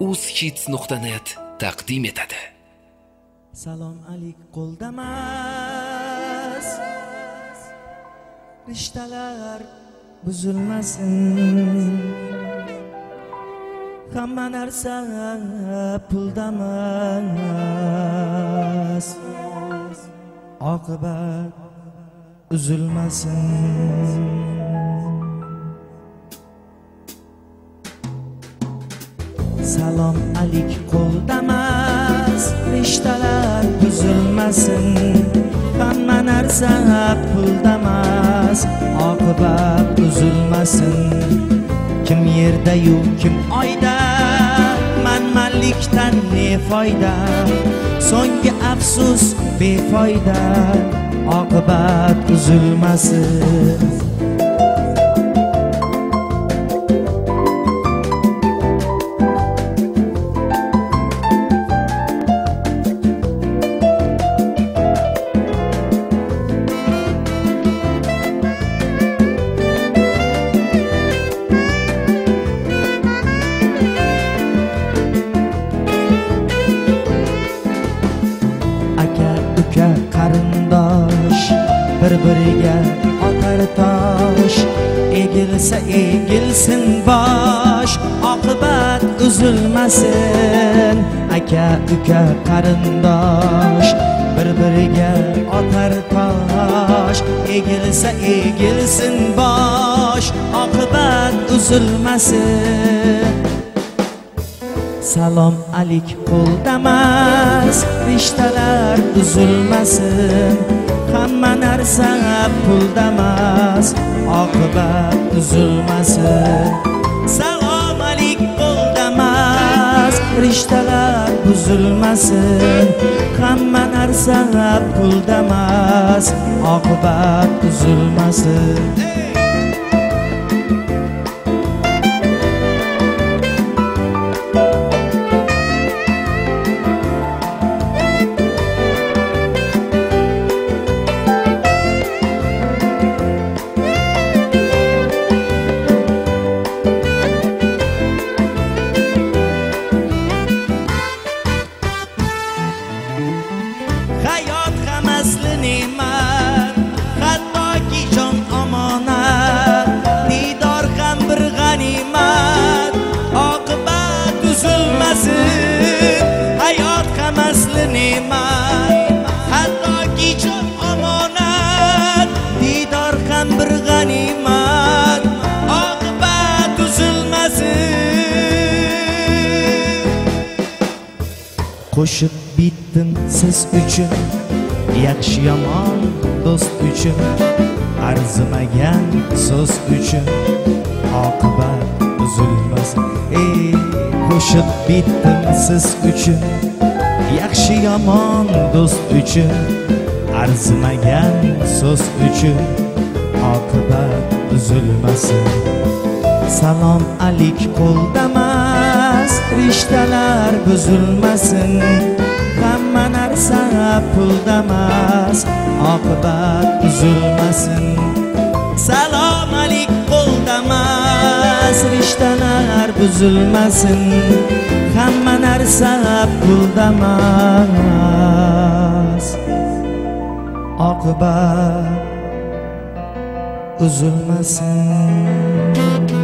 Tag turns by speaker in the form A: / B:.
A: uzhits.net taqdim etadi.
B: Salom alik qo'ldamas, rishtalar buzilmasin, hamma narsa puldamas, oqibat uzilmasin. Salom alik qo'ldamas, rishtalar buzilmasin, hamma narsa puldamas, oqibat uzilmasin. Kim yerda-yu kim oyda, manmanlikdan ne foyda, so'nggi afsus befoyda, oqibat uzilmasin. Uka qarindosh bir-biriga otar tosh, egilsa egilsin bosh, oqibat uzilmasin. Aka uka qarindosh bir-biriga otar tosh, egilsa egilsin bosh, oqibat uzilmasin. Salom alik qo'ldamas, rishtalar uzilmasin, hamma narsa puldamas, oqibat uzilmasin. Salom alik qo'ldamas, rishtalar buzilmasin, hamma narsa puldamas, oqibat uzilmasin. Hayot ham asli ne'mat, hattoki jon omonat, didor ham bir g'animat, oqibat uzilmasin. Hayot ham asli ne'mat, hattoki jon omonat, didor ham bir g'animat, oqibat uzilmasin. Qo'shib bitdim siz uchun, yaxshi yomon do'st uchun, arzimagan so'z uchun, oqibat uzilmasin. Qo'shib bitdim siz uchun, yaxshi yomon do'st uchun, arzimagan so'z uchun, oqibat uzilmasin. Salom alik qo'ldamas, rishtalar buzilmasin, hamma narsa puldamas, oqibat uzilmasin. Salom alik qo'ldamas, rishtalar buzilmasin, hamma narsa puldamas, oqibat uzilmasin.